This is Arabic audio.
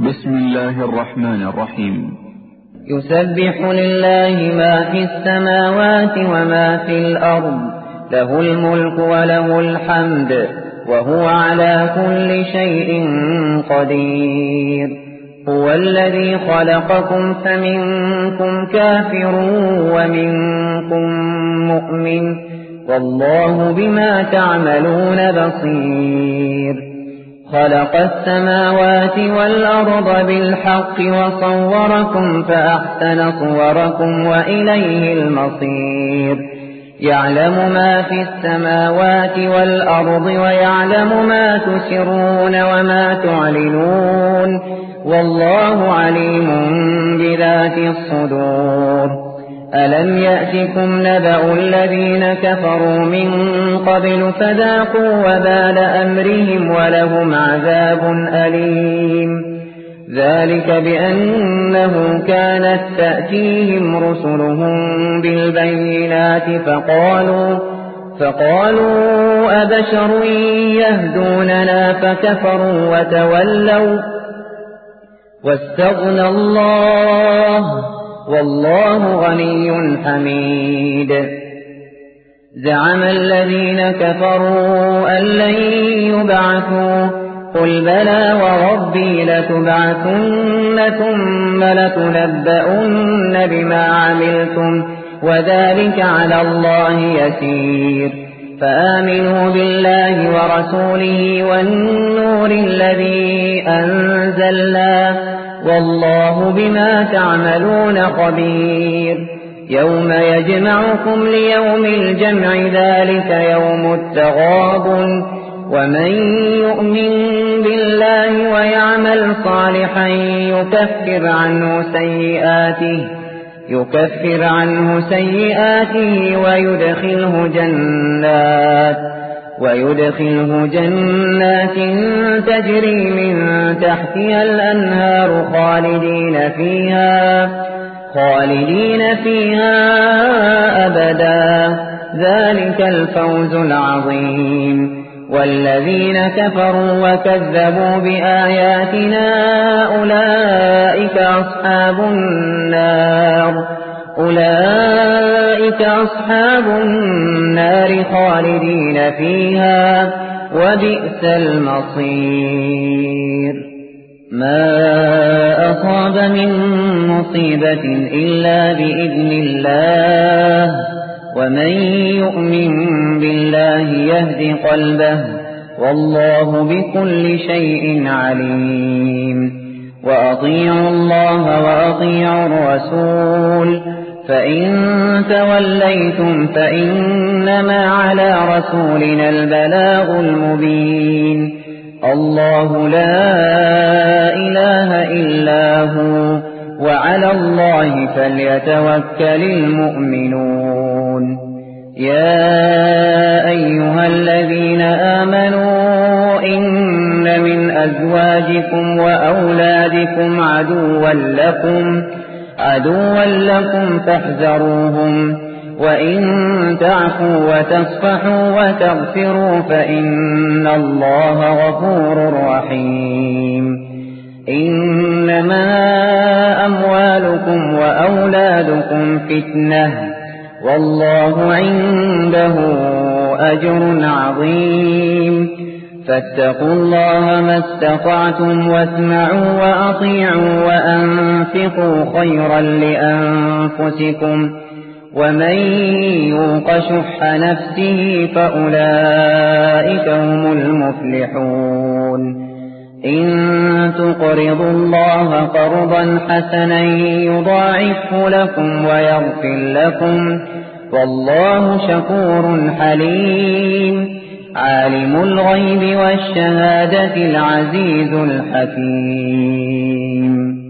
بسم الله الرحمن الرحيم. يسبح لله ما في السماوات وما في الأرض، له الملك وله الحمد، وهو على كل شيء قدير. هو الذي خلقكم فمنكم كافر ومنكم مؤمن، والله بما تعملون بصير. خلق السماوات والأرض بالحق وصوركم فأحسن صوركم وإليه المصير. يعلم ما في السماوات والأرض ويعلم ما تسرون وما تعلنون، والله عليم بذات الصدور. ألم يأتكم نبأ الذين كفروا من قبل فذاقوا وبال أمرهم ولهم عذاب أليم. ذلك بأنه كانت تأتيهم رسلهم بالبينات فقالوا أبشر يهدوننا فكفروا وتولوا واستغنى الله، والله غني حميد. زعم الذين كفروا أن لن يبعثوا، قل بلى وربي لتبعثن ثم لتنبؤن بما عملتم، وذلك على الله يسير. فآمنوا بالله ورسوله والنور الذي أنزلنا، والله بما تعملون خبير. يوم يجمعكم ليوم الجمع، ذلك يوم التغابن. ومن يؤمن بالله ويعمل صالحا يكفر عنه سيئاته ويدخله جنات تجري من تحتها الأنهار خالدين فيها أبدا، ذلك الفوز العظيم. والذين كفروا وكذبوا بآياتنا أولئك أصحاب النار خالدين فيها، وبئس المصير. ما أصاب من مصيبة إلا بإذن الله، ومن يؤمن بالله يهد قلبه، والله بكل شيء عليم. وأطيعوا الله وأطيعوا الرسول، فإن توليتم فإنما على رسولنا البلاغ المبين. الله لا إله إلا هو، وعلى الله فليتوكل المؤمنون. يا أيها الذين آمنوا إن من أزواجكم وأولادكم عدوا لكم فاحذروهم، وإن تعفوا وتصفحوا وتغفروا فإن الله غفور رحيم. إنما أموالكم وأولادكم فتنة، والله عنده أجر عظيم. فاتقوا الله ما استطعتم، واسمعوا وأطيعوا وأنفقوا خيرا لأنفسكم، ومن يوق شح نفسه فأولئك هم المفلحون. إن تقرضوا الله قرضا حسنا يضاعفه لكم ويغفر لكم، والله شكور حليم. عالم الغيب والشهادة العزيز الحكيم.